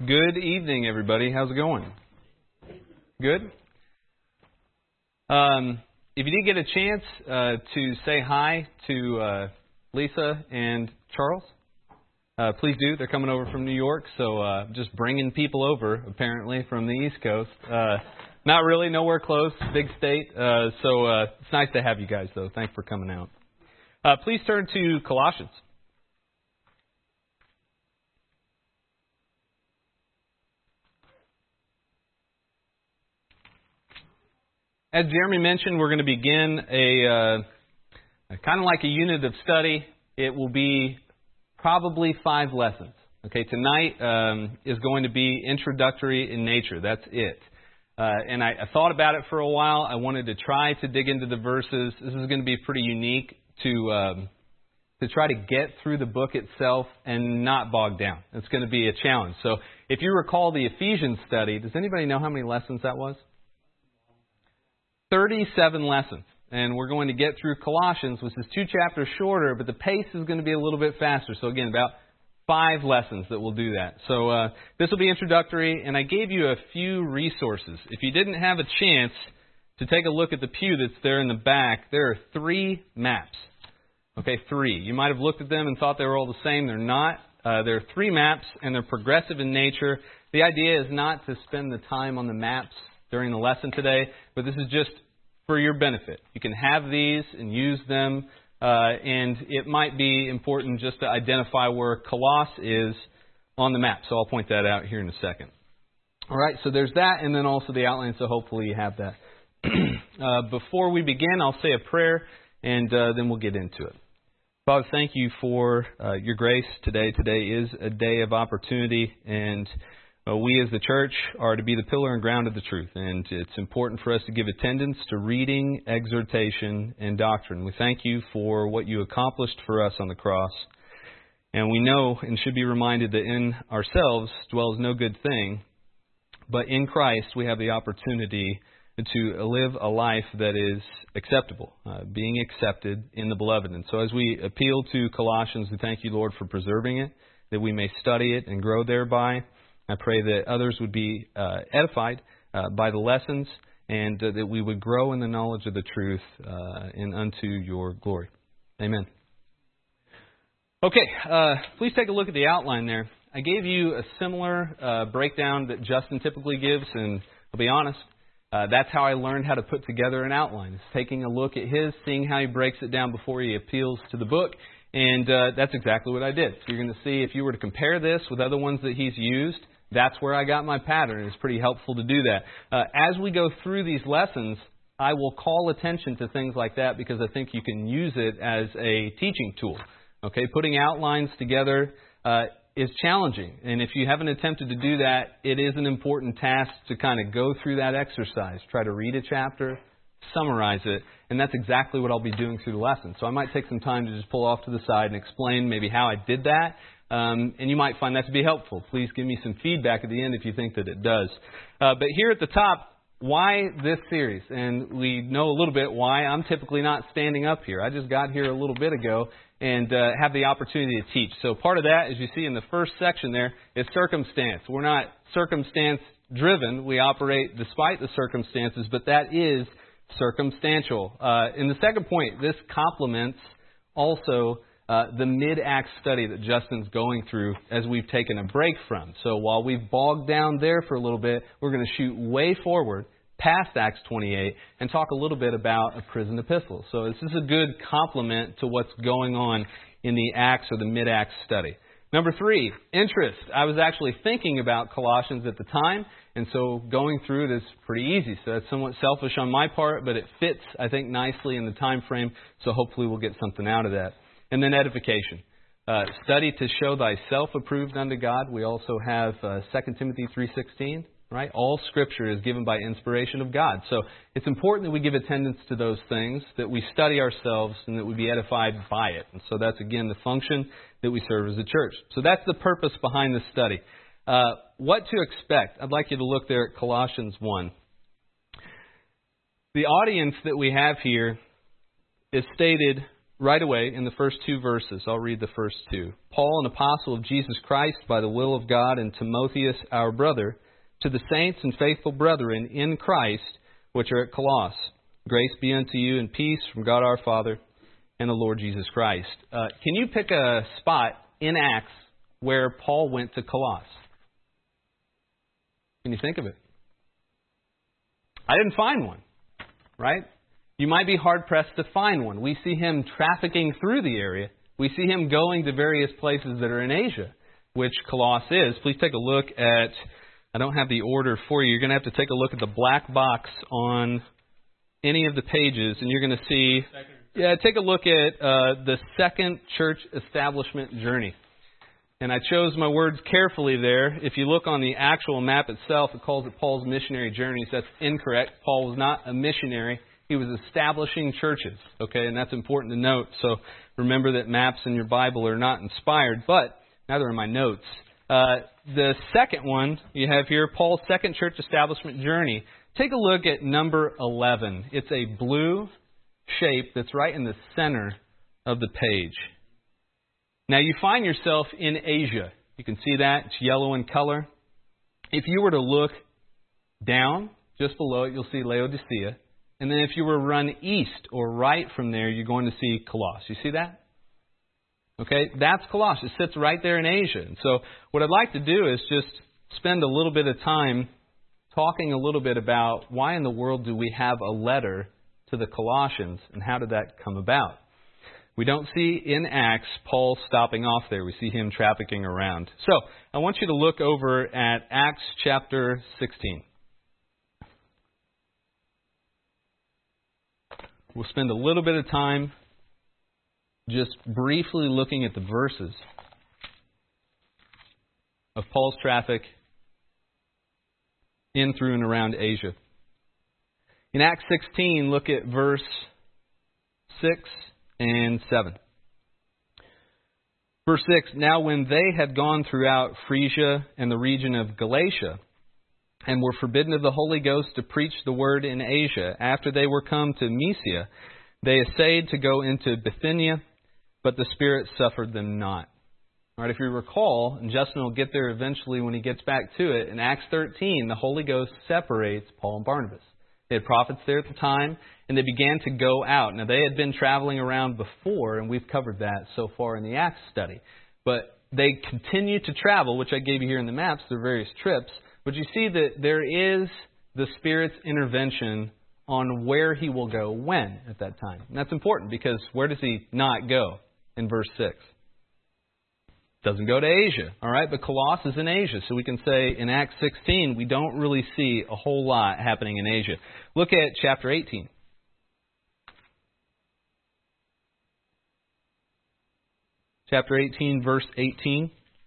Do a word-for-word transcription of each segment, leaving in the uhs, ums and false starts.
Good evening, everybody. How's it going? Good? Um, if you didn't get a chance uh, to say hi to uh, Lisa and Charles, uh, please do. They're coming over from New York, so uh, just bringing people over, apparently, from the East Coast. Uh, not really, nowhere close, big state. Uh, so uh, it's nice to have you guys, though. Thanks for coming out. Uh, please turn to Colossians. As Jeremy mentioned, we're going to begin a, uh, a kind of like a unit of study. It will be probably five lessons. Okay, tonight um, is going to be introductory in nature. That's it. Uh, and I, I thought about it for a while. I wanted to try to dig into the verses. This is going to be pretty unique to um, to try to get through the book itself and not bog down. It's going to be a challenge. So if you recall the Ephesians study, does anybody know how many lessons that was? thirty-seven lessons, and we're going to get through Colossians, which is two chapters shorter, but the pace is going to be a little bit faster. So again, about five lessons that will do that. So uh, this will be introductory, and I gave you a few resources. If you didn't have a chance to take a look at the pew that's there in the back, there are three maps. Okay, three. You might have looked at them and thought they were all the same. They're not. Uh, there are three maps, and they're progressive in nature. The idea is not to spend the time on the maps during the lesson today, but this is just for your benefit. You can have these and use them, uh, and it might be important just to identify where Colossus is on the map. So I'll point that out here in a second. All right, so there's that, and then also the outline, so hopefully you have that. uh, before we begin, I'll say a prayer, and uh, then we'll get into it. Father, thank you for uh, your grace today. Today is a day of opportunity, and Uh, we as the church are to be the pillar and ground of the truth, and it's important for us to give attendance to reading, exhortation, and doctrine. We thank you for what you accomplished for us on the cross, and we know and should be reminded that in ourselves dwells no good thing, but in Christ we have the opportunity to live a life that is acceptable, uh, being accepted in the beloved. And so as we appeal to Colossians, we thank you, Lord, for preserving it, that we may study it and grow thereby. I pray that others would be uh, edified uh, by the lessons, and uh, that we would grow in the knowledge of the truth uh, and unto your glory. Amen. Okay, uh, please take a look at the outline there. I gave you a similar uh, breakdown that Justin typically gives, and I'll be honest, uh, that's how I learned how to put together an outline. It's taking a look at his, seeing how he breaks it down before he appeals to the book, and uh, that's exactly what I did. So you're going to see if you were to compare this with other ones that he's used, that's where I got my pattern. It's pretty helpful to do that. Uh, as we go through these lessons, I will call attention to things like that because I think you can use it as a teaching tool. Okay, putting outlines together uh, is challenging. And if you haven't attempted to do that, it is an important task to kind of go through that exercise. Try to read a chapter, summarize it, and that's exactly what I'll be doing through the lesson. So I might take some time to just pull off to the side and explain maybe how I did that. Um, and you might find that to be helpful. Please give me some feedback at the end if you think that it does. Uh, but here at the top, why this series? And we know a little bit why I'm typically not standing up here. I just got here a little bit ago and uh, have the opportunity to teach. So part of that, as you see in the first section there, is circumstance. We're not circumstance driven. We operate despite the circumstances, but that is circumstantial. Uh, in the second point, this complements also Uh, the mid-Acts study that Justin's going through as we've taken a break from. So while we've bogged down there for a little bit, we're going to shoot way forward past Acts twenty-eight and talk a little bit about a prison epistle. So this is a good complement to what's going on in the Acts or the mid-Acts study. Number three, interest. I was actually thinking about Colossians at the time, and so going through it is pretty easy. So that's somewhat selfish on my part, but it fits, I think, nicely in the time frame, so hopefully we'll get something out of that. And then edification. Uh, study to show thyself approved unto God. We also have uh, Second Timothy three sixteen, right? All Scripture is given by inspiration of God. So it's important that we give attendance to those things, that we study ourselves, and that we be edified by it. And so that's, again, the function that we serve as a church. So that's the purpose behind this study. Uh, what to expect? I'd like you to look there at Colossians one. The audience that we have here is stated right away in the first two verses. I'll read the first two. Paul, an apostle of Jesus Christ by the will of God, and Timotheus, our brother, to the saints and faithful brethren in Christ, which are at Colossus. Grace be unto you and peace from God our Father and the Lord Jesus Christ. Uh, can you pick a spot in Acts where Paul went to Colossus? Can you think of it? I didn't find one, right? You might be hard-pressed to find one. We see him trafficking through the area. We see him going to various places that are in Asia, which Colossus is. Please take a look at, I don't have the order for you. You're going to have to take a look at the black box on any of the pages, and you're going to see, yeah, take a look at uh, the second church establishment journey. And I chose my words carefully there. If you look on the actual map itself, it calls it Paul's missionary journeys. That's incorrect. Paul was not a missionary. He was establishing churches, okay, and that's important to note. So remember that maps in your Bible are not inspired, but neither are my notes. Uh, the second one you have here, Paul's second church establishment journey. Take a look at number eleven. It's a blue shape that's right in the center of the page. Now you find yourself in Asia. You can see that. It's yellow in color. If you were to look down, just below it, you'll see Laodicea. And then if you were to run east or right from there, you're going to see Colossus. You see that? Okay, that's Colossus. It sits right there in Asia. And so what I'd like to do is just spend a little bit of time talking a little bit about why in the world do we have a letter to the Colossians and how did that come about? We don't see in Acts Paul stopping off there. We see him trafficking around. So I want you to look over at Acts chapter sixteen. We'll spend a little bit of time just briefly looking at the verses of Paul's traffic in, through, and around Asia. In Acts sixteen, look at verse six and seven. Verse six, now when they had gone throughout Phrygia and the region of Galatia, and were forbidden of the Holy Ghost to preach the word in Asia, after they were come to Mysia, they essayed to go into Bithynia, but the Spirit suffered them not. All right, if you recall, and Justin will get there eventually when he gets back to it, in Acts thirteen, the Holy Ghost separates Paul and Barnabas. They had prophets there at the time, and they began to go out. Now, they had been traveling around before, and we've covered that so far in the Acts study. But they continued to travel, which I gave you here in the maps, their various trips. But you see that there is the Spirit's intervention on where He will go when at that time. And that's important because where does He not go in verse six? Doesn't go to Asia, all right? But Colossus is in Asia. So we can say in Acts sixteen, we don't really see a whole lot happening in Asia. Look at chapter eighteen. Chapter eighteen, verse eighteen.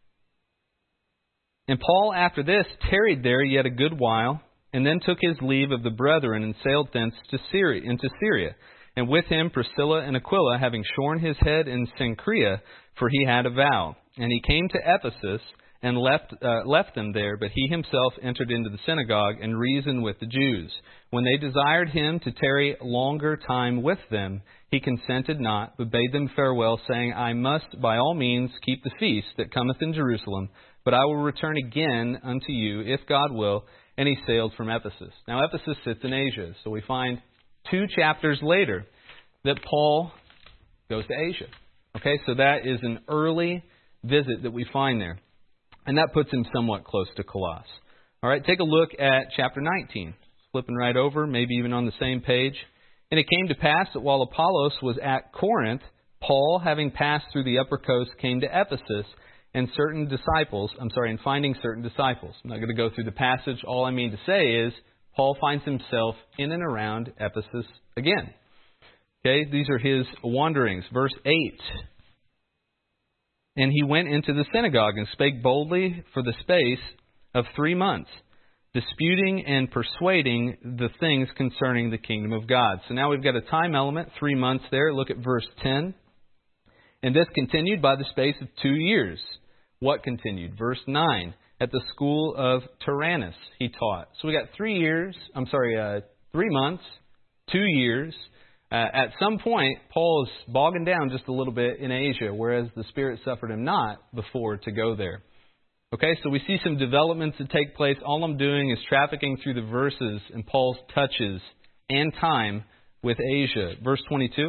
And Paul, after this, tarried there yet a good while, and then took his leave of the brethren, and sailed thence to Syria, into Syria. And with him Priscilla and Aquila, having shorn his head in Cenchrea, for he had a vow. And he came to Ephesus, and left uh, left them there, but he himself entered into the synagogue, and reasoned with the Jews. When they desired him to tarry longer time with them, he consented not, but bade them farewell, saying, I must by all means keep the feast that cometh in Jerusalem, but I will return again unto you, if God will. And he sailed from Ephesus. Now, Ephesus sits in Asia. So we find two chapters later that Paul goes to Asia. Okay, so that is an early visit that we find there. And that puts him somewhat close to Colossus. All right, take a look at chapter nineteen. Flipping right over, maybe even on the same page. And it came to pass that while Apollos was at Corinth, Paul, having passed through the upper coast, came to Ephesus, and certain disciples, I'm sorry, and finding certain disciples. I'm not going to go through the passage. All I mean to say is Paul finds himself in and around Ephesus again. Okay, these are his wanderings. Verse eight. And he went into the synagogue and spake boldly for the space of three months, disputing and persuading the things concerning the kingdom of God. So now we've got a time element, three months there. Look at verse ten. And this continued by the space of two years. What continued? Verse nine. At the school of Tyrannus he taught. So we got three years, I'm sorry, uh, three months, two years. Uh, at some point, Paul is bogging down just a little bit in Asia, whereas the Spirit suffered him not before to go there. Okay, so we see some developments that take place. All I'm doing is trafficking through the verses and Paul's touches and time with Asia. Verse twenty-two.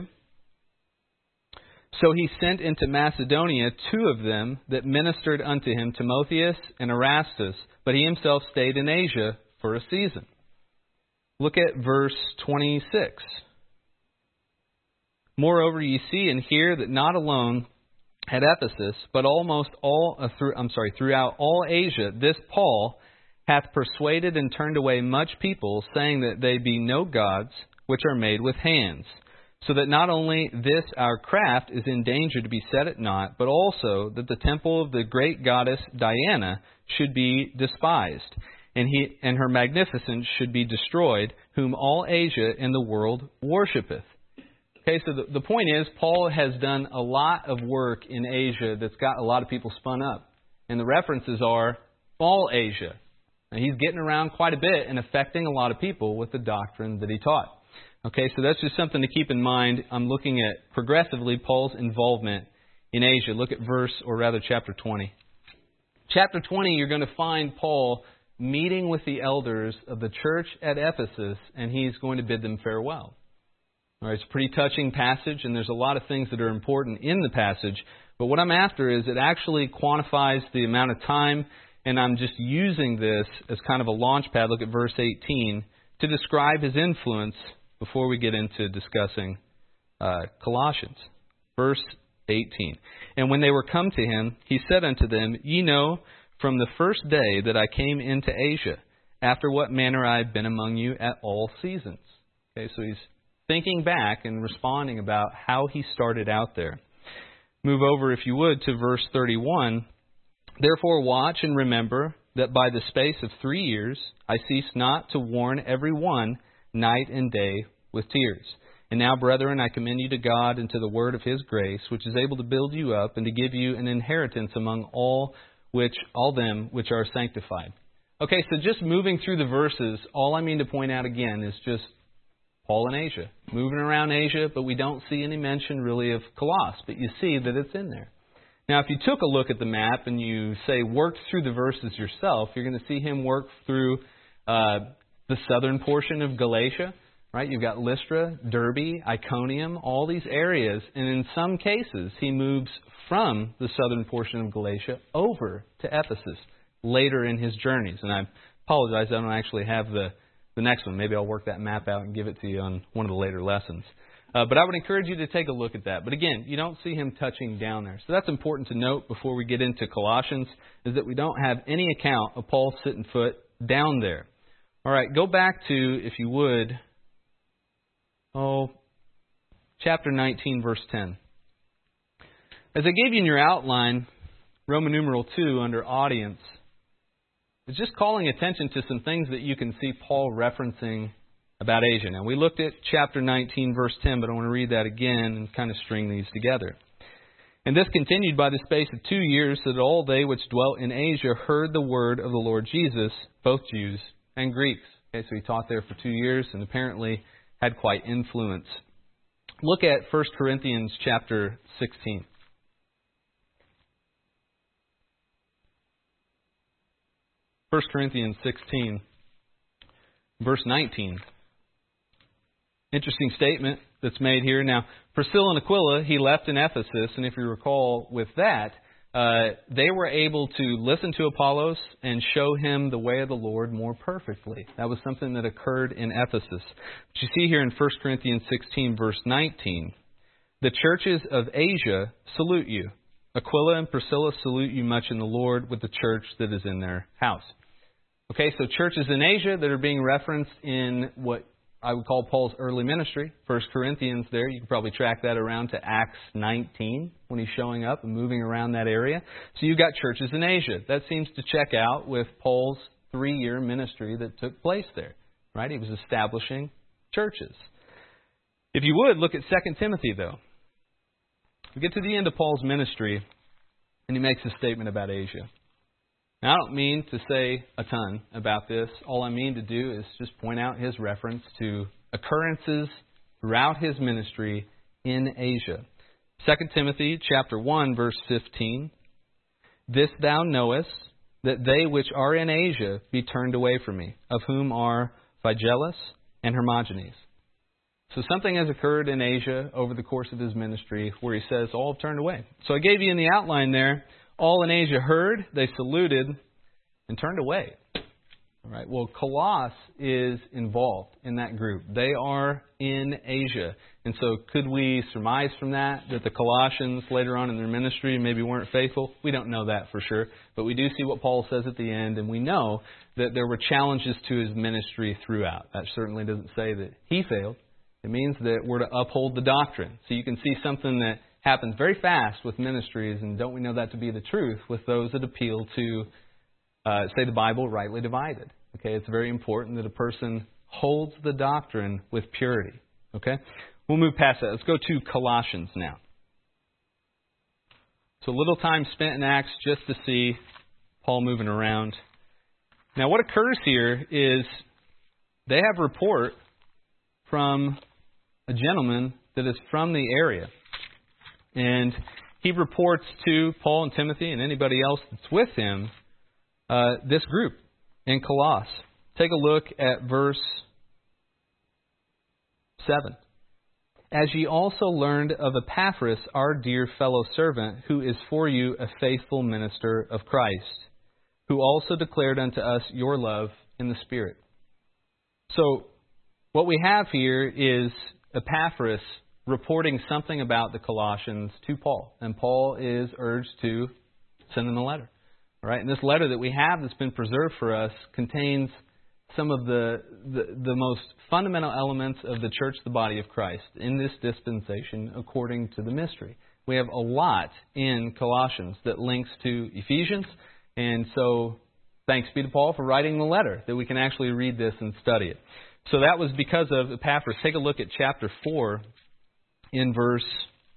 So he sent into Macedonia two of them that ministered unto him, Timotheus and Erastus, but he himself stayed in Asia for a season. Look at verse twenty-six. Moreover, ye see and hear that not alone at Ephesus, but almost all uh, through I'm sorry, throughout all Asia, this Paul hath persuaded and turned away much people, saying that they be no gods which are made with hands. So that not only this our craft is in danger to be set at naught, but also that the temple of the great goddess Diana should be despised, and he and her magnificence should be destroyed, whom all Asia and the world worshipeth. Okay, so the, the point is, Paul has done a lot of work in Asia that's got a lot of people spun up. And the references are all Asia. And he's getting around quite a bit and affecting a lot of people with the doctrine that he taught. Okay, so that's just something to keep in mind. I'm looking at progressively Paul's involvement in Asia. Look at verse, or rather chapter twenty. Chapter twenty, you're going to find Paul meeting with the elders of the church at Ephesus, and he's going to bid them farewell. All right, it's a pretty touching passage, and there's a lot of things that are important in the passage. But what I'm after is it actually quantifies the amount of time, and I'm just using this as kind of a launch pad. Look at verse eighteen to describe his influence before we get into discussing uh, Colossians. Verse eighteen. And when they were come to him, he said unto them, Ye know from the first day that I came into Asia, after what manner I have been among you at all seasons. Okay, so he's thinking back and responding about how he started out there. Move over, if you would, to verse thirty-one. Therefore watch and remember that by the space of three years I cease not to warn every one night and day with tears. And now, brethren, I commend you to God and to the word of his grace, which is able to build you up and to give you an inheritance among all which all them which are sanctified. Okay, so just moving through the verses, all I mean to point out again is just Paul in Asia, moving around Asia, but we don't see any mention really of Colossus, but you see that it's in there. Now, if you took a look at the map and you, say, worked through the verses yourself, you're going to see him work through uh, the southern portion of Galatia, right? You've got Lystra, Derbe, Iconium, all these areas, and in some cases, he moves from the southern portion of Galatia over to Ephesus later in his journeys. And I apologize, I don't actually have the The next one. Maybe I'll work that map out and give it to you on one of the later lessons. Uh, but I would encourage you to take a look at that. But again, you don't see him touching down there. So that's important to note before we get into Colossians, is that we don't have any account of Paul setting foot down there. All right, go back to, if you would, oh, chapter nineteen, verse ten. As I gave you in your outline, Roman numeral two under audience, it's just calling attention to some things that you can see Paul referencing about Asia. Now, we looked at chapter nineteen, verse ten, but I want to read that again and kind of string these together. And this continued by the space of two years, so that all they which dwelt in Asia heard the word of the Lord Jesus, both Jews and Greeks. Okay, so he taught there for two years and apparently had quite influence. Look at First Corinthians chapter sixteen. First Corinthians sixteen, verse nineteen. Interesting statement that's made here. Now, Priscilla and Aquila, he left in Ephesus, and if you recall with that, uh, they were able to listen to Apollos and show him the way of the Lord more perfectly. That was something that occurred in Ephesus. But you see here in First Corinthians sixteen, verse nineteen, the churches of Asia salute you. Aquila and Priscilla salute you much in the Lord with the church that is in their house. Okay, so churches in Asia that are being referenced in what I would call Paul's early ministry, First Corinthians there. You can probably track that around to Acts nineteen when he's showing up and moving around that area. So you've got churches in Asia. That seems to check out with Paul's three-year ministry that took place there. Right? He was establishing churches. If you would, look at Second Timothy, though. We get to the end of Paul's ministry, and he makes a statement about Asia. Now, I don't mean to say a ton about this. All I mean to do is just point out his reference to occurrences throughout his ministry in Asia. Second Timothy chapter one, verse fifteen. This thou knowest, that they which are in Asia be turned away from me, of whom are Phygellus and Hermogenes. So something has occurred in Asia over the course of his ministry where he says, all have turned away. So I gave you in the outline there, all in Asia heard, they saluted, and turned away. All right. Well, Colossus is involved in that group. They are in Asia. And so could we surmise from that that the Colossians later on in their ministry maybe weren't faithful? We don't know that for sure. But we do see what Paul says at the end, and we know that there were challenges to his ministry throughout. That certainly doesn't say that he failed. It means that we're to uphold the doctrine. So you can see something that happens very fast with ministries, and don't we know that to be the truth with those that appeal to Uh, say the Bible rightly divided. Okay, it's very important that a person holds the doctrine with purity. Okay, we'll move past that. Let's go to Colossians now. So a little time spent in Acts just to see Paul moving around. Now what occurs here is they have a report from a gentleman that is from the area. And he reports to Paul and Timothy and anybody else that's with him Uh, this group in Colossus. Take a look at verse seven. As ye also learned of Epaphras, our dear fellow servant, who is for you a faithful minister of Christ, who also declared unto us your love in the Spirit. So, what we have here is Epaphras reporting something about the Colossians to Paul. And Paul is urged to send them a letter. All right, and this letter that we have that's been preserved for us contains some of the, the the most fundamental elements of the church, the body of Christ, in this dispensation according to the mystery. We have a lot in Colossians that links to Ephesians, and so thanks be to Paul for writing the letter, that we can actually read this and study it. So that was because of Epaphras. Take a look at chapter four in verse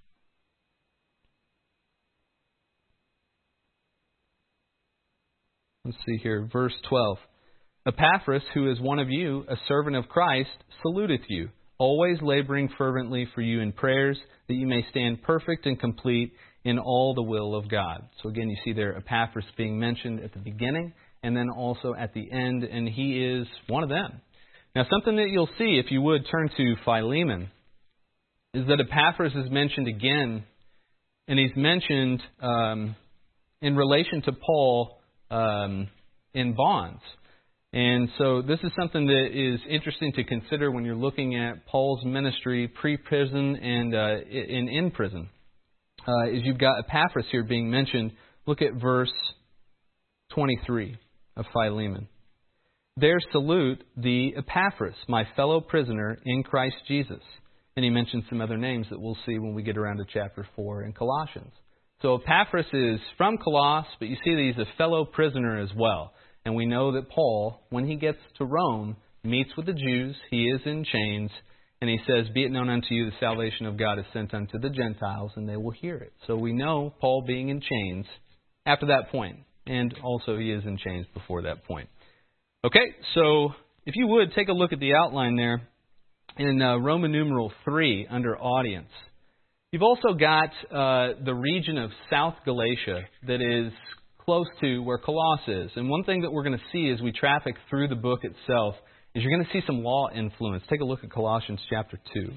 Let's see here, verse twelve. Epaphras, who is one of you, a servant of Christ, saluteth you, always laboring fervently for you in prayers, that you may stand perfect and complete in all the will of God. So again, you see there Epaphras being mentioned at the beginning and then also at the end, and he is one of them. Now, something that you'll see, if you would turn to Philemon, is that Epaphras is mentioned again, and he's mentioned um, in relation to Paul Um, in bonds. And so this is something that is interesting to consider when you're looking at Paul's ministry pre-prison and uh, in, in prison. Uh, is you've got Epaphras here being mentioned. Look at verse twenty-three of Philemon. There salute the Epaphras, my fellow prisoner in Christ Jesus. And he mentions some other names that we'll see when we get around to chapter four in Colossians. So Epaphras is from Colossus, but you see that he's a fellow prisoner as well. And we know that Paul, when he gets to Rome, meets with the Jews. He is in chains. And he says, be it known unto you, the salvation of God is sent unto the Gentiles, and they will hear it. So we know Paul being in chains after that point. And also he is in chains before that point. Okay, so if you would, take a look at the outline there in uh, Roman numeral three under audience. You've also got uh, the region of South Galatia that is close to where Colossus is. And one thing that we're going to see as we traffic through the book itself is you're going to see some law influence. Take a look at Colossians chapter two.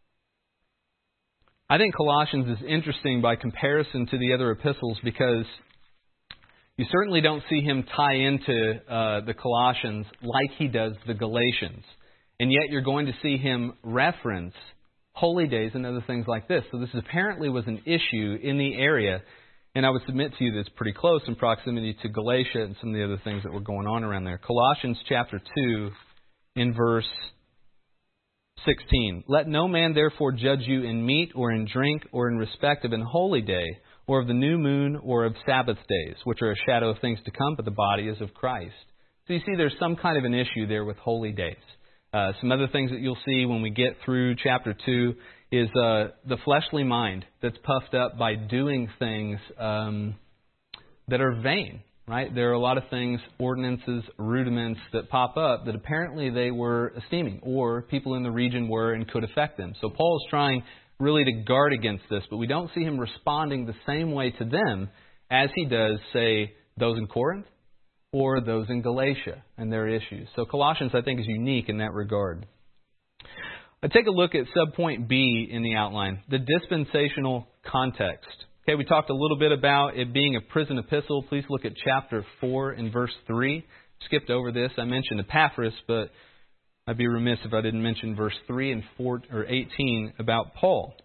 I think Colossians is interesting by comparison to the other epistles because you certainly don't see him tie into uh, the Colossians like he does the Galatians. And yet you're going to see him reference holy days and other things like this. So this apparently was an issue in the area. And I would submit to you that it's pretty close in proximity to Galatia and some of the other things that were going on around there. Colossians chapter two in verse sixteen. Let no man therefore judge you in meat or in drink or in respect of an holy day or of the new moon or of Sabbath days, which are a shadow of things to come, but the body is of Christ. So you see there's some kind of an issue there with holy days. Uh, some other things that you'll see when we get through chapter two is uh, the fleshly mind that's puffed up by doing things um, that are vain. right? There are a lot of things, ordinances, rudiments that pop up that apparently they were esteeming, or people in the region were and could affect them. So Paul is trying really to guard against this, but we don't see him responding the same way to them as he does, say, those in Corinth or those in Galatia and their issues. So Colossians, I think, is unique in that regard. I take a look at subpoint B in the outline, the dispensational context. Okay, we talked a little bit about it being a prison epistle. Please look at chapter four and verse three. Skipped over this. I mentioned Epaphras, but I'd be remiss if I didn't mention verse three and four or eighteen about Paul.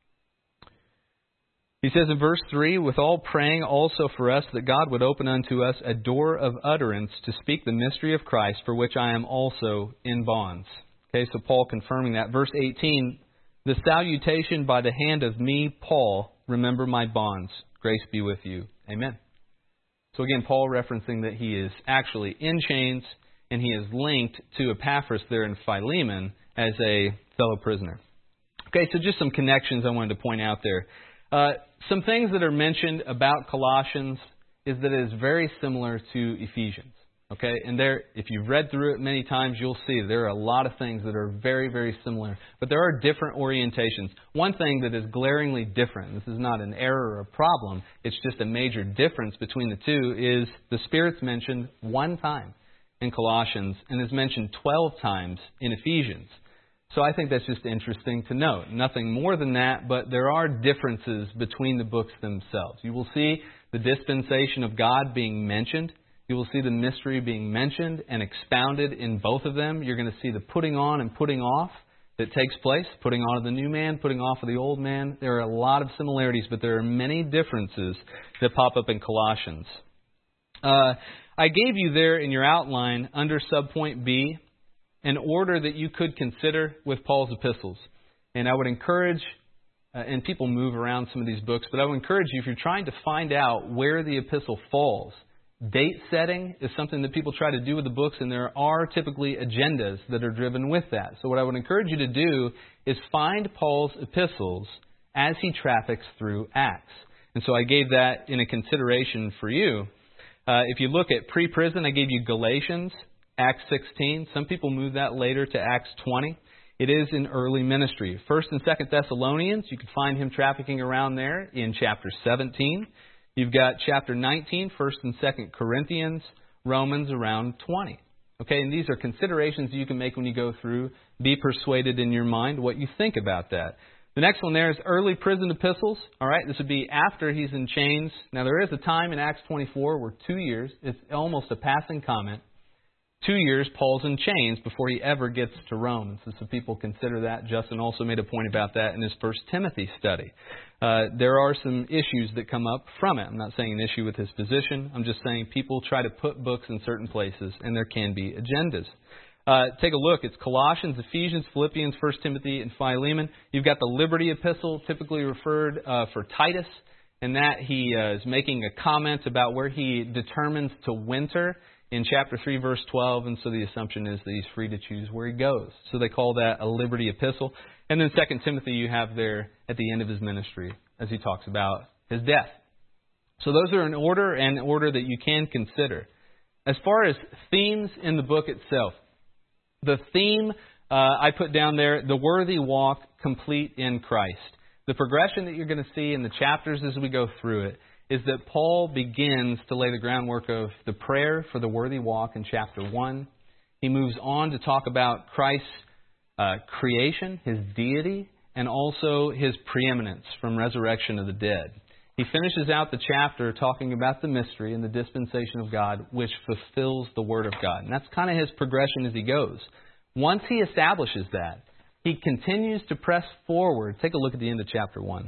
He says in verse three, with all praying also for us that God would open unto us a door of utterance to speak the mystery of Christ, for which I am also in bonds. Okay, so Paul confirming that. Verse eighteen, the salutation by the hand of me, Paul, remember my bonds. Grace be with you. Amen. So again, Paul referencing that he is actually in chains, and he is linked to Epaphras there in Philemon as a fellow prisoner. Okay, so just some connections I wanted to point out there. Uh, some things that are mentioned about Colossians is that it is very similar to Ephesians. Okay, and there, if you've read through it many times, you'll see there are a lot of things that are very, very similar. But there are different orientations. One thing that is glaringly different, this is not an error or a problem, it's just a major difference between the two, is the Spirit's mentioned one time in Colossians and is mentioned twelve times in Ephesians. So I think that's just interesting to note. Nothing more than that, but there are differences between the books themselves. You will see the dispensation of God being mentioned. You will see the mystery being mentioned and expounded in both of them. You're going to see the putting on and putting off that takes place, putting on of the new man, putting off of the old man. There are a lot of similarities, but there are many differences that pop up in Colossians. Uh, I gave you there in your outline, under subpoint B, an order that you could consider with Paul's epistles. And I would encourage, uh, and people move around some of these books, but I would encourage you, if you're trying to find out where the epistle falls, date setting is something that people try to do with the books, and there are typically agendas that are driven with that. So what I would encourage you to do is find Paul's epistles as he traffics through Acts. And so I gave that in a consideration for you. Uh, if you look at pre-prison, I gave you Galatians, Acts sixteen. Some people move that later to Acts twenty. It is in early ministry. First and Second Thessalonians, you can find him trafficking around there in chapter seventeen. You've got chapter nineteen, First and Second Corinthians, Romans around twenty. Okay, and these are considerations you can make when you go through. Be persuaded in your mind what you think about that. The next one there is early prison epistles. All right, this would be after he's in chains. Now, there is a time in Acts twenty-four where two years, it's almost a passing comment, two years Paul's in chains before he ever gets to Rome. And so some people consider that. Justin also made a point about that in his First Timothy study. Uh, there are some issues that come up from it. I'm not saying an issue with his position. I'm just saying people try to put books in certain places, and there can be agendas. Uh, take a look. It's Colossians, Ephesians, Philippians, First Timothy, and Philemon. You've got the Liberty Epistle, typically referred uh, for Titus, and that he uh, is making a comment about where he determines to winter in chapter three, verse twelve, and so the assumption is that he's free to choose where he goes. So they call that a Liberty Epistle. And then Second Timothy you have there at the end of his ministry as he talks about his death. So those are in order, and order that you can consider. As far as themes in the book itself, the theme uh, I put down there, the worthy walk complete in Christ. The progression that you're going to see in the chapters as we go through it is that Paul begins to lay the groundwork of the prayer for the worthy walk in chapter one. He moves on to talk about Christ's uh, creation, His deity, and also His preeminence from resurrection of the dead. He finishes out the chapter talking about the mystery and the dispensation of God, which fulfills the Word of God. And that's kind of his progression as he goes. Once he establishes that, he continues to press forward. Take a look at the end of chapter one.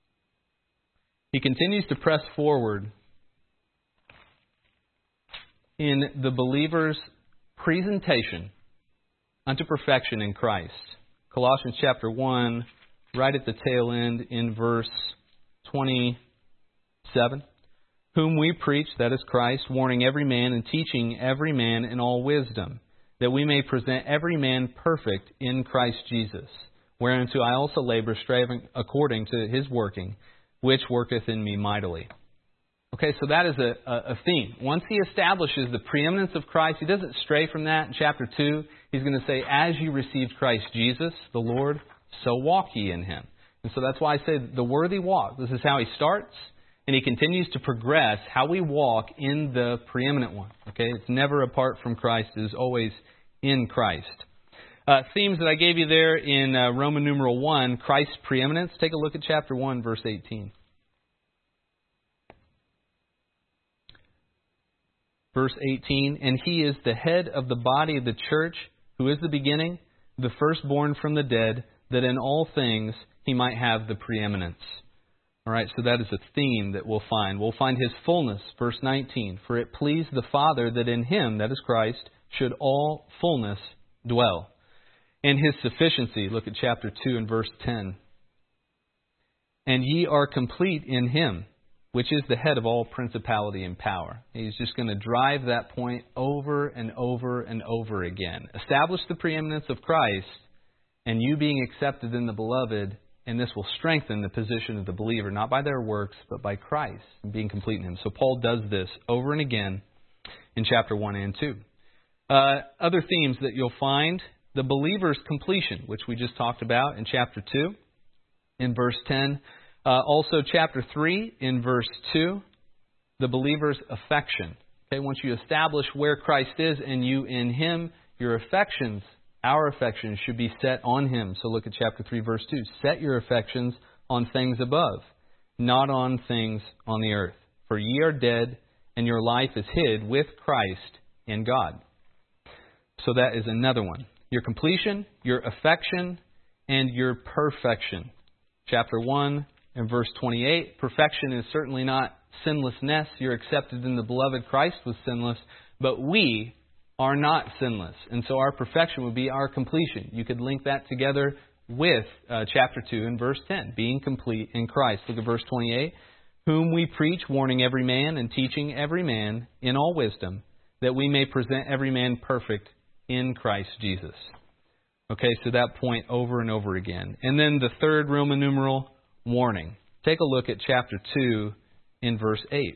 He continues to press forward in the believer's presentation unto perfection in Christ. Colossians chapter one, right at the tail end in verse twenty-seven. Whom we preach, that is Christ, warning every man and teaching every man in all wisdom, that we may present every man perfect in Christ Jesus, whereunto I also labor, striving according to His working, which worketh in me mightily. Okay, so that is a, a, a theme. Once he establishes the preeminence of Christ, he doesn't stray from that. In chapter two, he's going to say, as you received Christ Jesus, the Lord, so walk ye in him. And so that's why I say the worthy walk. This is how he starts, and he continues to progress how we walk in the preeminent one. Okay, it's never apart from Christ. It is always in Christ. Uh, themes that I gave you there in uh, Roman numeral one, Christ's preeminence. Take a look at chapter one, verse eighteen. Verse eighteen, and he is the head of the body of the church, who is the beginning, the firstborn from the dead, that in all things he might have the preeminence. All right, so that is a theme that we'll find. We'll find his fullness, verse nineteen. For it pleased the Father that in him, that is Christ, should all fullness dwell. And his sufficiency, look at chapter two and verse ten. And ye are complete in him, which is the head of all principality and power. He's just going to drive that point over and over and over again. Establish the preeminence of Christ, and you being accepted in the beloved, and this will strengthen the position of the believer, not by their works, but by Christ, being complete in him. So Paul does this over and again in chapter one and two. Uh, other themes that you'll find, the believer's completion, which we just talked about in chapter two, in verse ten. Uh, also, chapter three, in verse two, the believer's affection. Okay, once you establish where Christ is and you in him, your affections, our affections, should be set on him. So look at chapter three, verse two. Set your affections on things above, not on things on the earth. For ye are dead, and your life is hid with Christ in God. So that is another one. Your completion, your affection, and your perfection. Chapter one and verse twenty-eight, perfection is certainly not sinlessness. You're accepted in the beloved. Christ was sinless, but we are not sinless. And so our perfection would be our completion. You could link that together with uh, chapter two and verse ten, being complete in Christ. Look at verse twenty-eight. Whom we preach, warning every man and teaching every man in all wisdom, that we may present every man perfect in Christ Jesus. Okay, so that point over and over again. And then the third Roman numeral, warning. Take a look at chapter two in verse eight.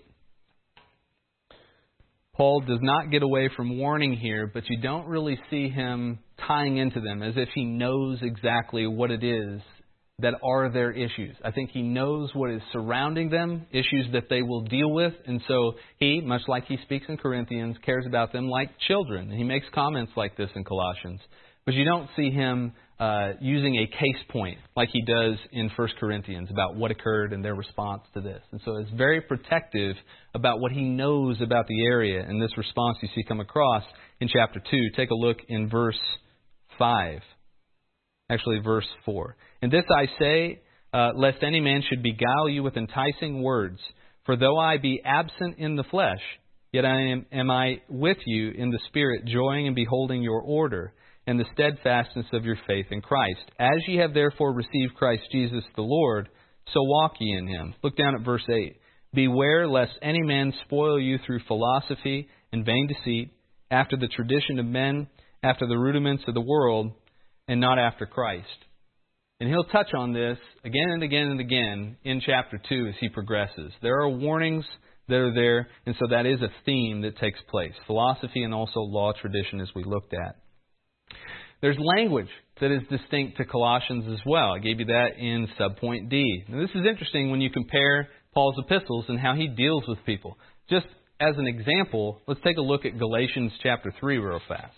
Paul does not get away from warning here, but you don't really see him tying into them as if he knows exactly what it is that are their issues. I think he knows what is surrounding them, issues that they will deal with, and so he, much like he speaks in Corinthians, cares about them like children. And he makes comments like this in Colossians. But you don't see him uh, using a case point like he does in First Corinthians about what occurred and their response to this. And so it's very protective about what he knows about the area. And this response you see come across in chapter two. Take a look in verse five. Actually, verse four. And this I say, uh, lest any man should beguile you with enticing words. For though I be absent in the flesh, yet I am, am I with you in the Spirit, joying and beholding your order, and the steadfastness of your faith in Christ. As ye have therefore received Christ Jesus the Lord, so walk ye in him. Look down at verse eight. Beware lest any man spoil you through philosophy and vain deceit, after the tradition of men, after the rudiments of the world, and not after Christ. And he'll touch on this again and again and again in chapter two as he progresses. There are warnings that are there, and so that is a theme that takes place. Philosophy and also law tradition as we looked at. There's language that is distinct to Colossians as well. I gave you that in subpoint D. Now, this is interesting when you compare Paul's epistles and how he deals with people. Just as an example, let's take a look at Galatians chapter three real fast.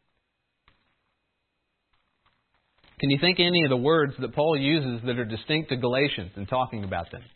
Can you think of any of the words that Paul uses that are distinct to Galatians in talking about them?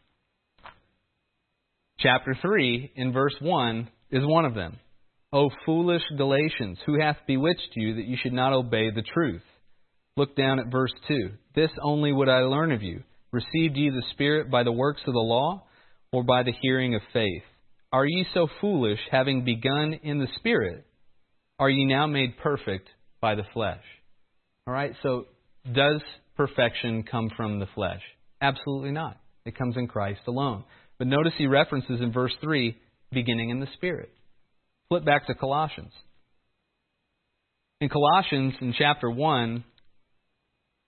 Chapter three, in verse one, is one of them. O foolish Galatians, who hath bewitched you that you should not obey the truth? Look down at verse two. This only would I learn of you. Received ye the Spirit by the works of the law, or by the hearing of faith? Are ye so foolish, having begun in the Spirit? Are ye now made perfect by the flesh? All right, so does perfection come from the flesh? Absolutely not. It comes in Christ alone. But notice he references in verse three, beginning in the Spirit. Flip back to Colossians. In Colossians, in chapter one,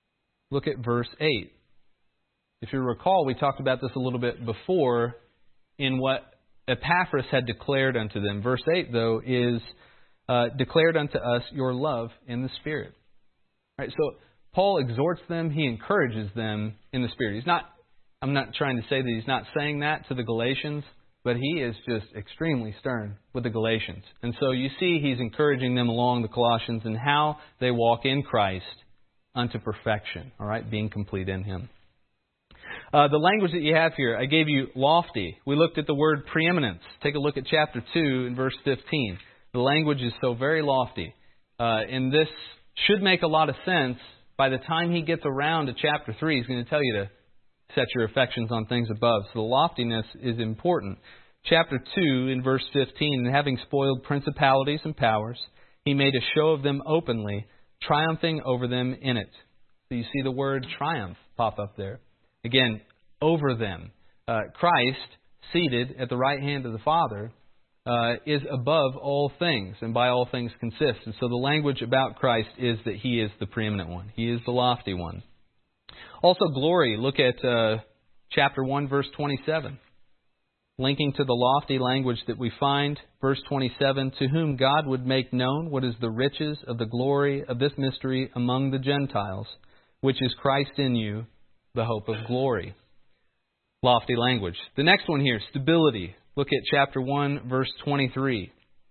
look at verse eight. If you recall, we talked about this a little bit before in what Epaphras had declared unto them. Verse eight, though, is uh, declared unto us your love in the Spirit. All right, so Paul exhorts them, he encourages them in the Spirit. He's not, I'm not trying to say that he's not saying that to the Galatians, but he is just extremely stern with the Galatians. And so you see he's encouraging them along the Colossians and how they walk in Christ unto perfection, all right, being complete in Him. Uh, the language that you have here, I gave you lofty. We looked at the word preeminence. Take a look at chapter two and verse fifteen. The language is so very lofty. Uh, and this should make a lot of sense. By the time he gets around to chapter three, he's going to tell you to set your affections on things above. So the loftiness is important. Chapter two in verse fifteen, and having spoiled principalities and powers, he made a show of them openly, triumphing over them in it. So you see the word triumph pop up there. Again, over them. Uh, Christ, seated at the right hand of the Father, uh, is above all things, and by all things consists. And so the language about Christ is that He is the preeminent one. He is the lofty one. Also, glory. Look at uh, chapter one, verse twenty-seven. Linking to the lofty language that we find, verse twenty-seven, to whom God would make known what is the riches of the glory of this mystery among the Gentiles, which is Christ in you, the hope of glory. Lofty language. The next one here, stability. Look at chapter one, verse twenty-three.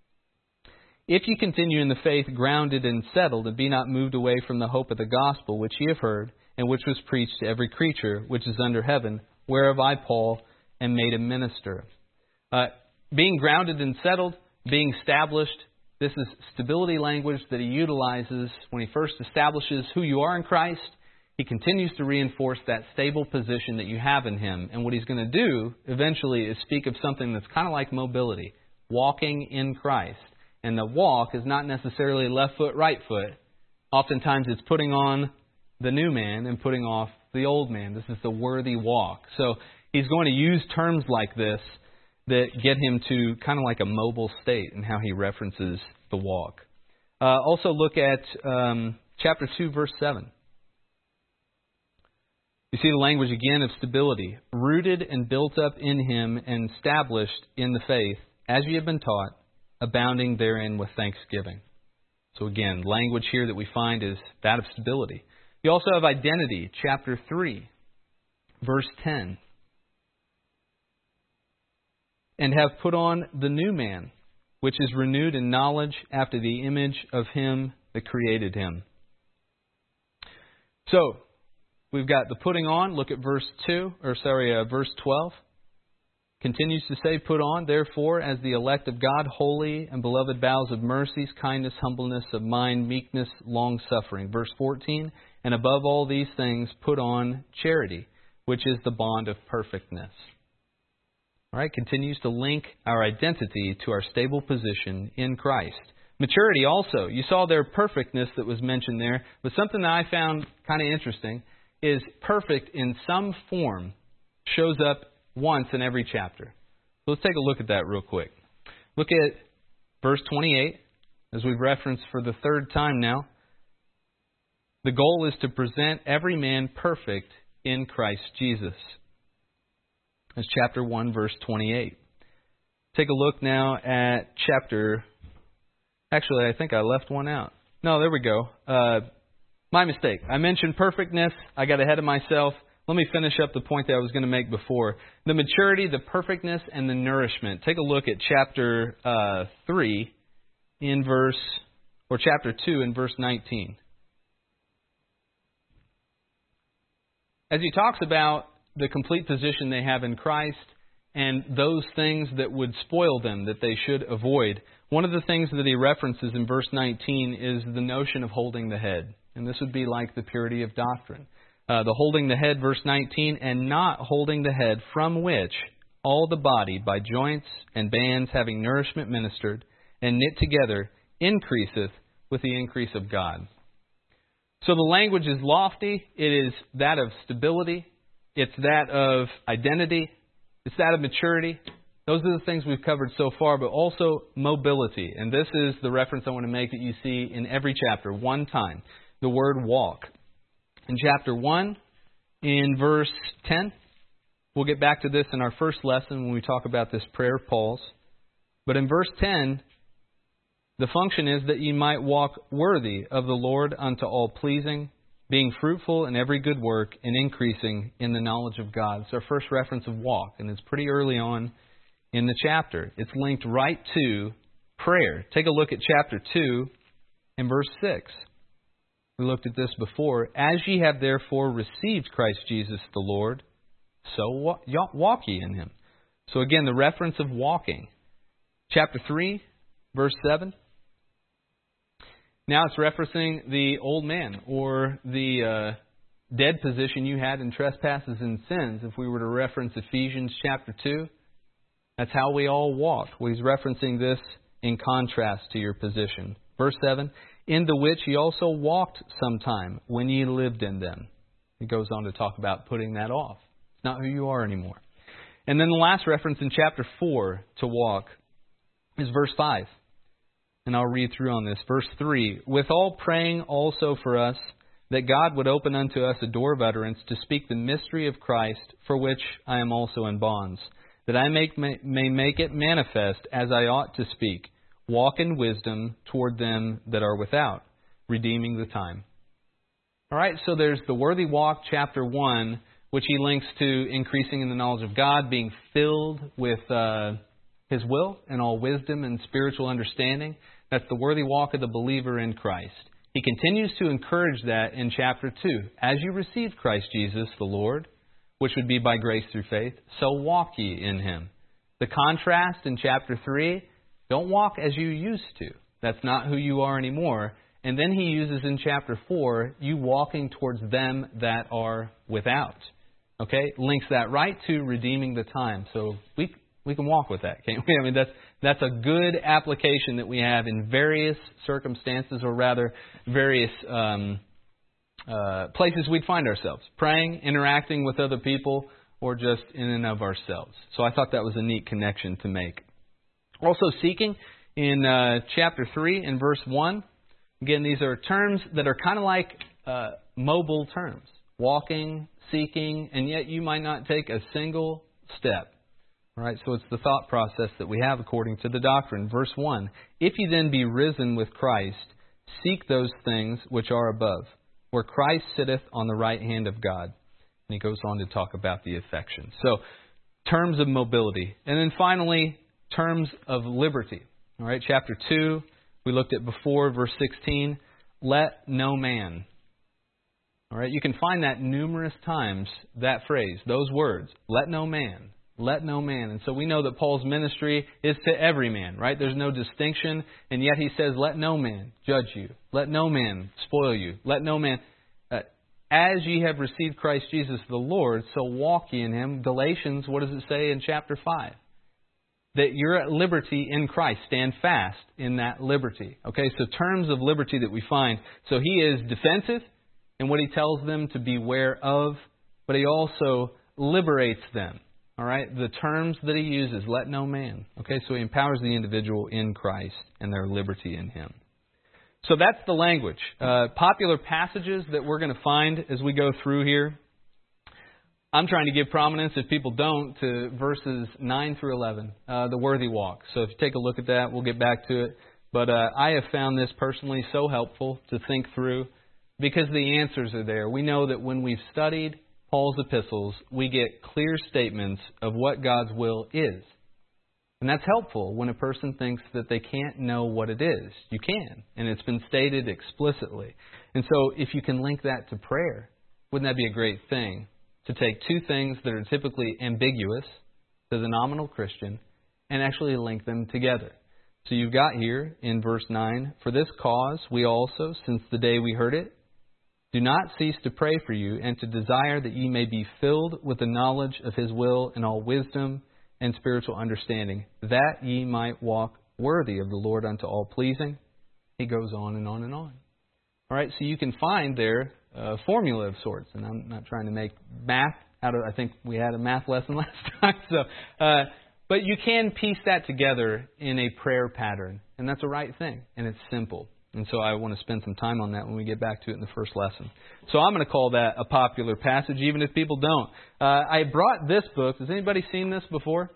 If you continue in the faith, grounded and settled, and be not moved away from the hope of the gospel which ye have heard, and which was preached to every creature which is under heaven, whereof I, Paul, am made a minister. Uh, being grounded and settled, being established, this is stability language that he utilizes when he first establishes who you are in Christ. He continues to reinforce that stable position that you have in Him. And what he's going to do eventually is speak of something that's kind of like mobility, walking in Christ. And the walk is not necessarily left foot, right foot. Oftentimes it's putting on the new man and putting off the old man. This is the worthy walk. So he's going to use terms like this that get him to kind of like a mobile state in how he references the walk. Uh, also look at um, chapter two, verse seven. You see the language again of stability. Rooted and built up in Him and established in the faith, as ye have been taught, abounding therein with thanksgiving. So again, language here that we find is that of stability. You also have identity, chapter three, verse ten. And have put on the new man, which is renewed in knowledge after the image of Him that created him. So, we've got the putting on. Look at verse two, or sorry, uh, verse twelve. Continues to say, put on, therefore, as the elect of God, holy and beloved bowels of mercies, kindness, humbleness of mind, meekness, long-suffering. Verse fourteen, and above all these things, put on charity, which is the bond of perfectness. All right, continues to link our identity to our stable position in Christ. Maturity also. You saw their perfectness that was mentioned there, but something that I found kind of interesting is perfect in some form shows up once in every chapter. So let's take a look at that real quick. Look at verse twenty-eight, as we've referenced for the third time now. The goal is to present every man perfect in Christ Jesus. That's chapter one, verse twenty-eight. Take a look now at chapter... Actually, I think I left one out. No, there we go. Uh, my mistake. I mentioned perfectness. I got ahead of myself. Let me finish up the point that I was going to make before. The maturity, the perfectness, and the nourishment. Take a look at chapter uh, three in verse, or chapter two in verse nineteen. As he talks about the complete position they have in Christ and those things that would spoil them that they should avoid, one of the things that he references in verse nineteen is the notion of holding the head. And this would be like the purity of doctrine. Uh, the holding the head, verse nineteen, and not holding the head, from which all the body by joints and bands having nourishment ministered and knit together increaseth with the increase of God. So the language is lofty. It is that of stability. It's that of identity. It's that of maturity. Those are the things we've covered so far, but also mobility. And this is the reference I want to make that you see in every chapter, one time. The word walk. In chapter one, in verse ten, We'll get back to this in our first lesson when we talk about this prayer of Paul's. But in verse ten, the function is that ye might walk worthy of the Lord unto all pleasing, being fruitful in every good work and increasing in the knowledge of God. It's our first reference of walk, and it's pretty early on in the chapter. It's linked right to prayer. Take a look at chapter two and verse six. We looked at this before. As ye have therefore received Christ Jesus the Lord, so walk ye in Him. So again, the reference of walking. Chapter three, verse seven. Now it's referencing the old man, or the uh, dead position you had in trespasses and sins. If we were to reference Ephesians chapter two, that's how we all walked. Well, he's referencing this in contrast to your position. Verse seven, in the which ye also walked sometime when ye lived in them. He goes on to talk about putting that off. It's not who you are anymore. And then the last reference in chapter four to walk is verse five. And I'll read through on this. Verse three, withal praying also for us, that God would open unto us a door of utterance to speak the mystery of Christ, for which I am also in bonds, that I make, may, may make it manifest as I ought to speak, walk in wisdom toward them that are without, redeeming the time. All right, so there's the worthy walk, chapter one, which he links to increasing in the knowledge of God, being filled with uh, His will and all wisdom and spiritual understanding. That's the worthy walk of the believer in Christ. He continues to encourage that in chapter two. As you received Christ Jesus the Lord, which would be by grace through faith, so walk ye in Him. The contrast in chapter three, don't walk as you used to. That's not who you are anymore. And then he uses in chapter four, you walking towards them that are without. Okay? Links that right to redeeming the time. So we we can walk with that, can't we? I mean, that's that's a good application that we have in various circumstances, or rather, various um, uh, places we'd find ourselves. Praying, interacting with other people, or just in and of ourselves. So I thought that was a neat connection to make. Also, seeking in uh, chapter three and verse one. Again, these are terms that are kind of like uh, mobile terms. Walking, seeking, and yet you might not take a single step. All right, so it's the thought process that we have according to the doctrine. Verse one, if ye then be risen with Christ, seek those things which are above, where Christ sitteth on the right hand of God. And he goes on to talk about the affection. So, terms of mobility. And then finally, terms of liberty. All right, chapter two, we looked at before, verse sixteen, let no man. All right, you can find that numerous times, that phrase, those words, let no man. Let no man. And so we know that Paul's ministry is to every man, right? There's no distinction. And yet he says, let no man judge you. Let no man spoil you. Let no man. Uh, as ye have received Christ Jesus the Lord, so walk ye in Him. Galatians, what does it say in chapter five? That you're at liberty in Christ. Stand fast in that liberty. Okay, so terms of liberty that we find. So he is defensive in what he tells them to beware of, but he also liberates them. All right, the terms that he uses, let no man. Okay, so he empowers the individual in Christ and their liberty in Him. So that's the language. Uh, popular passages that we're going to find as we go through here. I'm trying to give prominence, if people don't, to verses nine through eleven, uh, the worthy walk. So if you take a look at that, we'll get back to it. But uh, I have found this personally so helpful to think through because the answers are there. We know that when we've studied Paul's epistles, we get clear statements of what God's will is. And that's helpful when a person thinks that they can't know what it is. You can, and it's been stated explicitly. And so if you can link that to prayer, wouldn't that be a great thing? To take two things that are typically ambiguous to the nominal Christian and actually link them together. So you've got here in verse nine, for this cause we also, since the day we heard it, do not cease to pray for you and to desire that ye may be filled with the knowledge of His will and all wisdom and spiritual understanding, that ye might walk worthy of the Lord unto all pleasing. He goes on and on and on. All right, so you can find there a formula of sorts, and I'm not trying to make math out of, I think we had a math lesson last time, so, uh, but you can piece that together in a prayer pattern, and that's a right thing, and it's simple. And so I want to spend some time on that when we get back to it in the first lesson. So I'm going to call that a popular passage, even if people don't. Uh, I brought this book. Has anybody seen this before?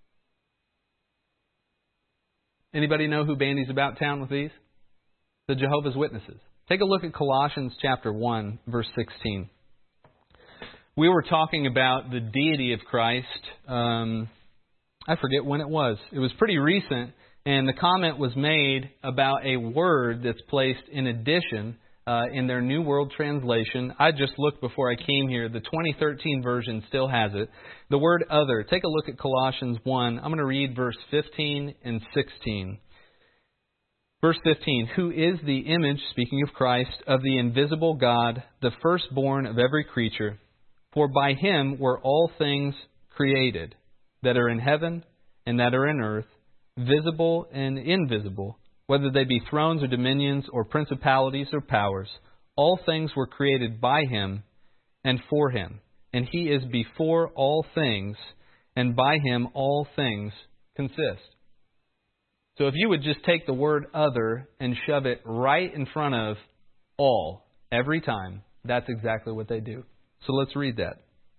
Anybody know who bandies about town with these? The Jehovah's Witnesses. Take a look at Colossians chapter one, verse sixteen. We were talking about the deity of Christ. Um, I forget when it was. It was pretty recent. And the comment was made about a word that's placed in addition uh, in their New World Translation. I just looked before I came here. The twenty thirteen version still has it. The word other. Take a look at Colossians one. I'm going to read verse fifteen and sixteen. Verse fifteen, who is the image, speaking of Christ, of the invisible God, the firstborn of every creature. For by Him were all things created, that are in heaven and that are in earth, visible and invisible, whether they be thrones or dominions or principalities or powers. All things were created by Him and for Him. And He is before all things, and by Him all things consist. So if you would just take the word other and shove it right in front of all, every time, that's exactly what they do. So let's read that.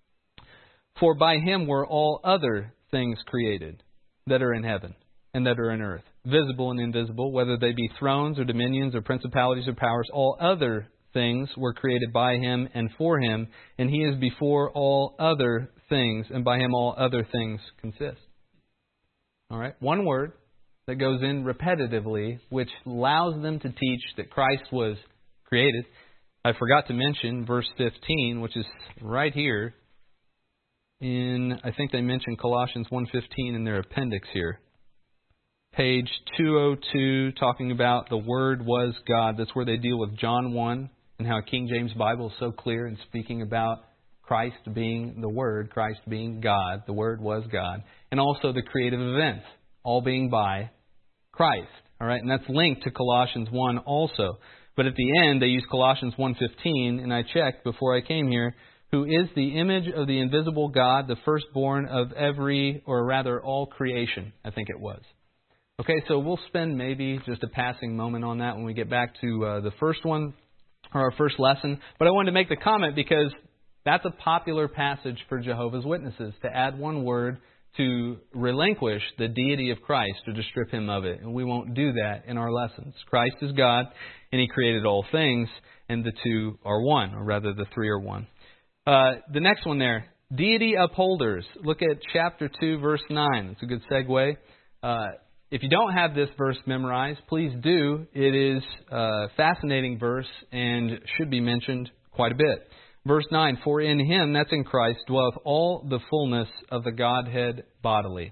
For by Him were all other things created that are in heaven and that are in earth, visible and invisible, whether they be thrones or dominions or principalities or powers. All other things were created by Him and for Him, and He is before all other things, and by Him all other things consist. All right, one word that goes in repetitively, which allows them to teach that Christ was created. I forgot to mention verse fifteen, which is right here in, I think they mentioned Colossians one fifteen in their appendix here. Page two oh two, talking about the Word was God. That's where they deal with John one and how King James Bible is so clear in speaking about Christ being the Word, Christ being God. The Word was God. And also the creative events, all being by Christ. All right, and that's linked to Colossians one also. But at the end, they use Colossians one fifteen, and I checked before I came here, who is the image of the invisible God, the firstborn of every, or rather all creation, I think it was. Okay, so we'll spend maybe just a passing moment on that when we get back to uh, the first one, or our first lesson. But I wanted to make the comment because that's a popular passage for Jehovah's Witnesses, to add one word to relinquish the deity of Christ or to strip Him of it. And we won't do that in our lessons. Christ is God, and He created all things, and the two are one, or rather the three are one. Uh, the next one there, deity upholders. Look at chapter two, verse nine. It's a good segue. Uh, if you don't have this verse memorized, please do. It is a fascinating verse and should be mentioned quite a bit. Verse nine, for in Him, that's in Christ, dwelleth all the fullness of the Godhead bodily.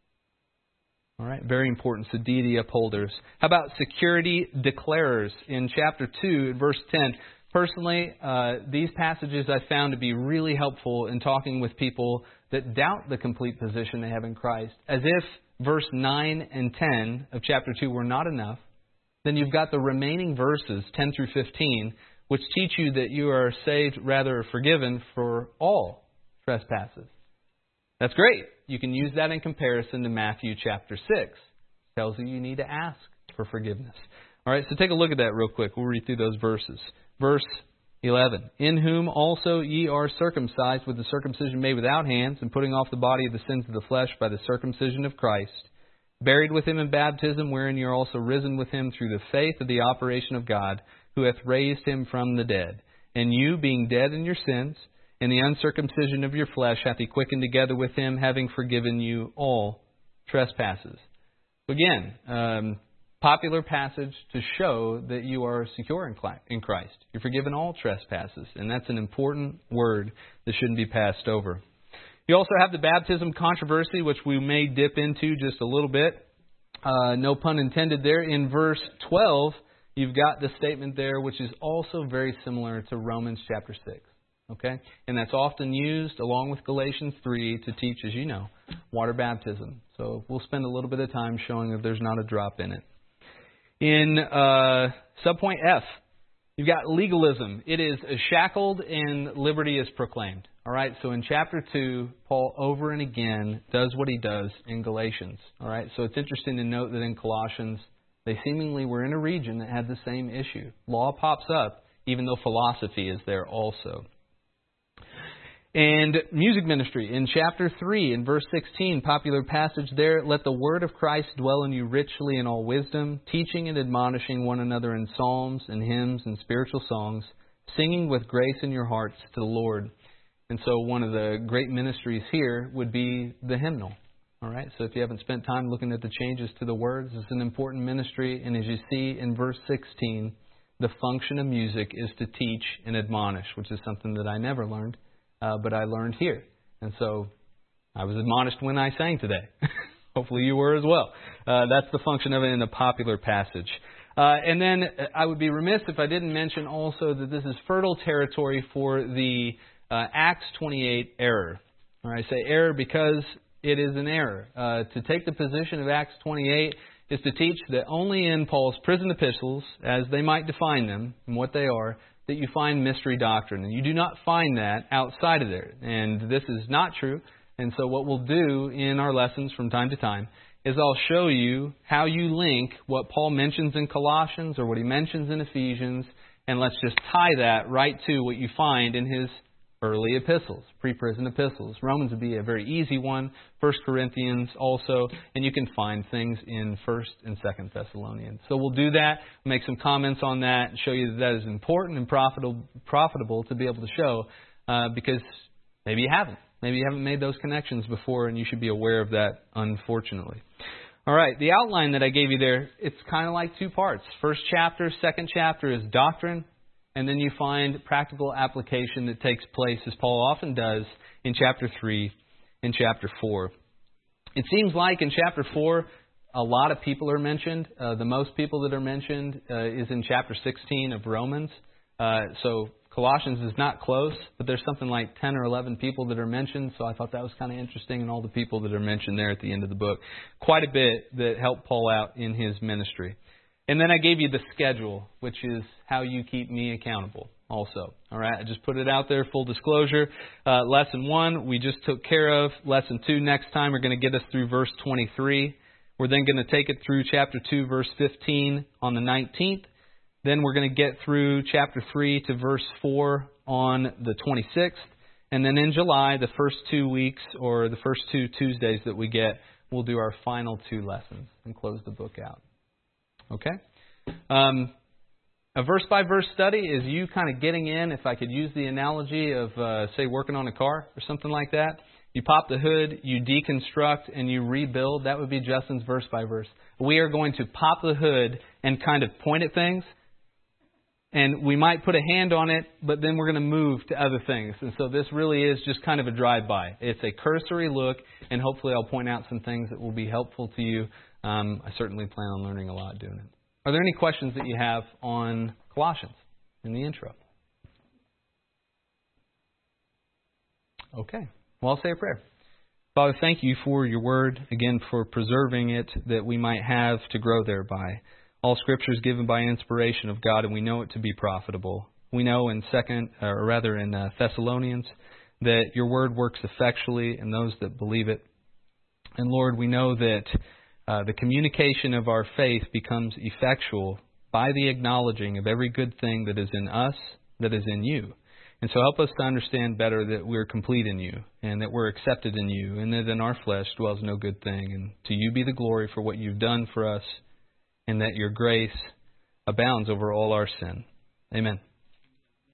All right, very important. So deity upholders. How about security declarers in chapter two, verse ten? Personally, uh, these passages I found to be really helpful in talking with people that doubt the complete position they have in Christ. As if verse nine and ten of chapter two were not enough, then you've got the remaining verses, ten through fifteen, which teach you that you are saved, rather forgiven, for all trespasses. That's great. You can use that in comparison to Matthew chapter six. It tells you you need to ask for forgiveness. All right, so take a look at that real quick. We'll read through those verses. Verse eleven, in whom also ye are circumcised with the circumcision made without hands, and putting off the body of the sins of the flesh by the circumcision of Christ, buried with Him in baptism, wherein ye are also risen with Him through the faith of the operation of God, who hath raised Him from the dead. And you, being dead in your sins, and the uncircumcision of your flesh, hath He quickened together with Him, having forgiven you all trespasses. Again, um, popular passage to show that you are secure in Christ. You're forgiven all trespasses, and that's an important word that shouldn't be passed over. You also have the baptism controversy, which we may dip into just a little bit. Uh, no pun intended there. In verse twelve, you've got the statement there, which is also very similar to Romans chapter six. Okay? And that's often used along with Galatians three to teach, as you know, water baptism. So we'll spend a little bit of time showing that there's not a drop in it. In uh, subpoint F, you've got legalism. It is shackled and liberty is proclaimed. All right, so in chapter two, Paul over and again does what he does in Galatians. All right, so it's interesting to note that in Colossians, They seemingly were in a region that had the same issue. Law pops up, even though philosophy is there also. And music ministry, in chapter three, in verse sixteen, popular passage there, let the word of Christ dwell in you richly in all wisdom, teaching and admonishing one another in psalms and hymns and spiritual songs, singing with grace in your hearts to the Lord. And so one of the great ministries here would be the hymnal. All right, so if you haven't spent time looking at the changes to the words, it's an important ministry. And as you see in verse sixteen, the function of music is to teach and admonish, which is something that I never learned, uh, but I learned here. And so I was admonished when I sang today. Hopefully you were as well. Uh, that's the function of it in a popular passage. Uh, and then I would be remiss if I didn't mention also that this is fertile territory for the uh, Acts twenty-eight error. All right, I say error because it is an error. Uh, to take the position of Acts twenty-eight is to teach that only in Paul's prison epistles, as they might define them and what they are, that you find mystery doctrine. And you do not find that outside of there. And this is not true. And so what we'll do in our lessons from time to time is I'll show you how you link what Paul mentions in Colossians or what he mentions in Ephesians, and let's just tie that right to what you find in his early epistles, pre-prison epistles. Romans would be a very easy one. First Corinthians also. And you can find things in First and Second Thessalonians. So we'll do that, make some comments on that, and show you that that is important and profitable, profitable to be able to show uh, because maybe you haven't. Maybe you haven't made those connections before, and you should be aware of that, unfortunately. All right, the outline that I gave you there, it's kind of like two parts. First chapter, second chapter is doctrine. And then you find practical application that takes place, as Paul often does, in chapter three and chapter four. It seems like in chapter four, a lot of people are mentioned. Uh, the most people that are mentioned uh, is in chapter sixteen of Romans. Uh, so Colossians is not close, but there's something like ten or eleven people that are mentioned. So I thought that was kind of interesting, and all the people that are mentioned there at the end of the book. Quite a bit that helped Paul out in his ministry. And then I gave you the schedule, which is how you keep me accountable also. All right, I just put it out there, full disclosure. Uh, lesson one, we just took care of. Lesson two, next time, we're going to get us through verse twenty-three. We're then going to take it through chapter two, verse fifteen on the nineteenth. Then we're going to get through chapter three to verse four on the twenty-sixth. And then in July, the first two weeks or the first two Tuesdays that we get, we'll do our final two lessons and close the book out. Okay? Um, a verse-by-verse study is you kind of getting in, if I could use the analogy of, uh, say, working on a car or something like that. You pop the hood, you deconstruct, and you rebuild. That would be Justin's verse-by-verse. We are going to pop the hood and kind of point at things. And we might put a hand on it, but then we're going to move to other things. And so this really is just kind of a drive-by. It's a cursory look, and hopefully I'll point out some things that will be helpful to you. Um, I certainly plan on learning a lot doing it. Are there any questions that you have on Colossians in the intro? Okay. Well, I'll say a prayer. Father, thank you for your word, again, for preserving it that we might have to grow thereby. All Scripture is given by inspiration of God, and we know it to be profitable. We know in second, or rather in uh, Thessalonians, that your word works effectually in those that believe it. And Lord, we know that Uh, the communication of our faith becomes effectual by the acknowledging of every good thing that is in us, that is in you. And so help us to understand better that we're complete in you, and that we're accepted in you, and that in our flesh dwells no good thing. And to you be the glory for what you've done for us, and that your grace abounds over all our sin. Amen.